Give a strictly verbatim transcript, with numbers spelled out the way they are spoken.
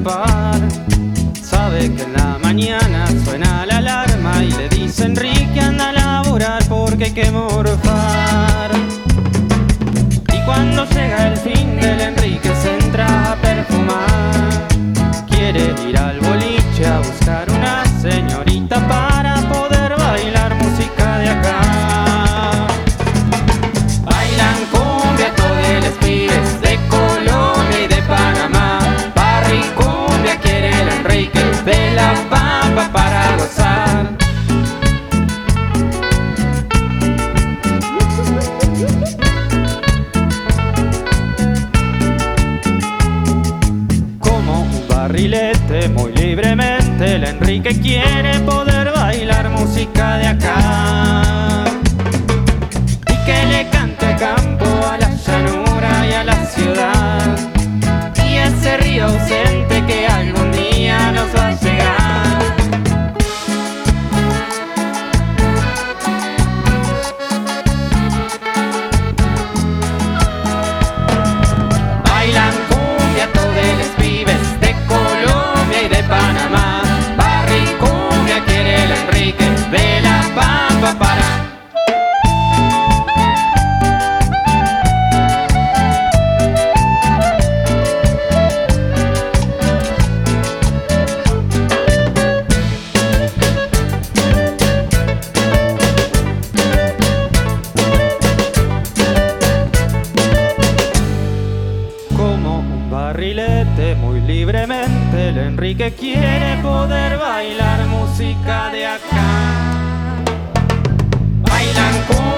escapar. Sabe que en la mañana suena la alarma y le dice Enrique anda a laburar porque hay que morfar. Y cuando llega el fin del Enrique se entra a perfumar. Quiere ir al boliche a buscar una señorita para poder bailar música de acá. Bailan cumbia todos los pibes de Colombia y de Panamá. Barricumbia quiere el Enrique de La Pampa para gozar. Como un barrilete muy libremente el Enrique quiere poder bailar música de acá. Y que le cante al campo, a la llanura y a la ciudad. Y ese río ausente que algún día nos va a llegar. Bailan cumbia todos los pibes de Colombia y de Panamá. Barricumbia quiere el Enrique de La Pampa para... Como un barrilete muy libremente el Enrique quiere poder bailar música de acá. Bailan con